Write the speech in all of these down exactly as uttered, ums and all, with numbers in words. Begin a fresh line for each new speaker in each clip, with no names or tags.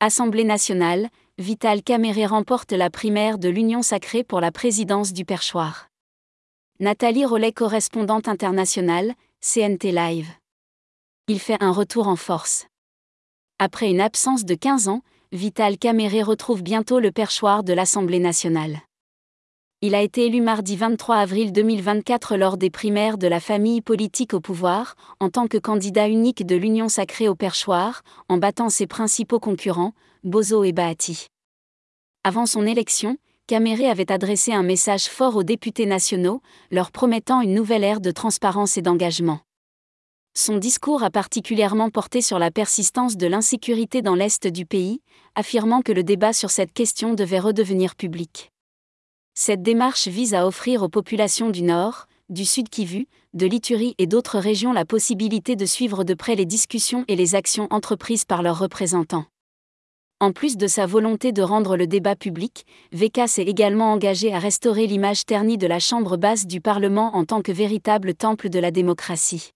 Assemblée nationale, Vital Caméré remporte la primaire de l'Union sacrée pour la présidence du Perchoir. Nathalie Rollet, correspondante internationale, C N T Live. Il fait un retour en force. Après une absence de quinze ans, Vital Caméré retrouve bientôt le perchoir de l'Assemblée nationale. Il a été élu mardi vingt-trois avril deux mille vingt-quatre lors des primaires de la famille politique au pouvoir, en tant que candidat unique de l'Union sacrée au perchoir, en battant ses principaux concurrents, Bozo et Bahati. Avant son élection, Caméré avait adressé un message fort aux députés nationaux, leur promettant une nouvelle ère de transparence et d'engagement. Son discours a particulièrement porté sur la persistance de l'insécurité dans l'Est du pays, affirmant que le débat sur cette question devait redevenir public. Cette démarche vise à offrir aux populations du Nord, du Sud Kivu, de l'Ituri et d'autres régions la possibilité de suivre de près les discussions et les actions entreprises par leurs représentants. En plus de sa volonté de rendre le débat public, V K s'est également engagé à restaurer l'image ternie de la Chambre basse du Parlement en tant que véritable temple de la démocratie.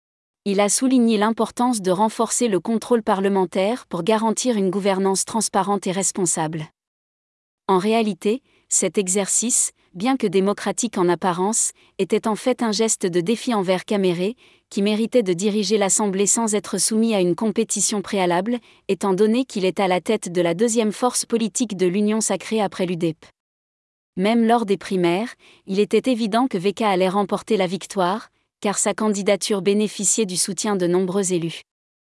Il a souligné l'importance de renforcer le contrôle parlementaire pour garantir une gouvernance transparente et responsable. En réalité, cet exercice, bien que démocratique en apparence, était en fait un geste de défi envers Caméré, qui méritait de diriger l'Assemblée sans être soumis à une compétition préalable, étant donné qu'il est à la tête de la deuxième force politique de l'Union sacrée après l'U D E P. Même lors des primaires, il était évident que V K allait remporter la victoire, car sa candidature bénéficiait du soutien de nombreux élus.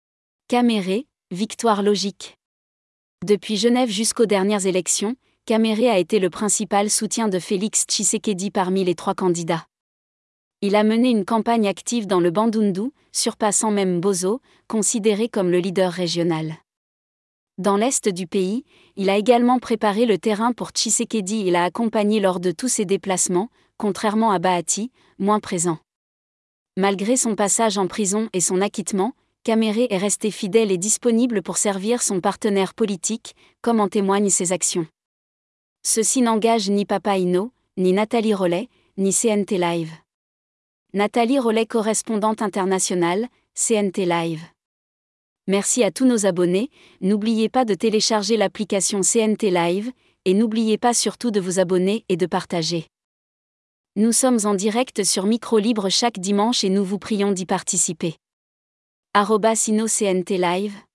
Caméré, victoire logique. Depuis Genève jusqu'aux dernières élections, Caméré a été le principal soutien de Félix Tshisekedi parmi les trois candidats. Il a mené une campagne active dans le Bandundu, surpassant même Bozo, considéré comme le leader régional. Dans l'est du pays, il a également préparé le terrain pour Tshisekedi et l'a accompagné lors de tous ses déplacements, contrairement à Bahati, moins présent. Malgré son passage en prison et son acquittement, Caméré est resté fidèle et disponible pour servir son partenaire politique, comme en témoignent ses actions. Ceci n'engage ni Papa Inno, ni Nathalie Rollet, ni C N T Live. Nathalie Rollet, correspondante internationale, C N T Live. Merci à tous nos abonnés, n'oubliez pas de télécharger l'application C N T Live, et n'oubliez pas surtout de vous abonner et de partager. Nous sommes en direct sur Micro Libre chaque dimanche et nous vous prions d'y participer. arobase Inno C N T Live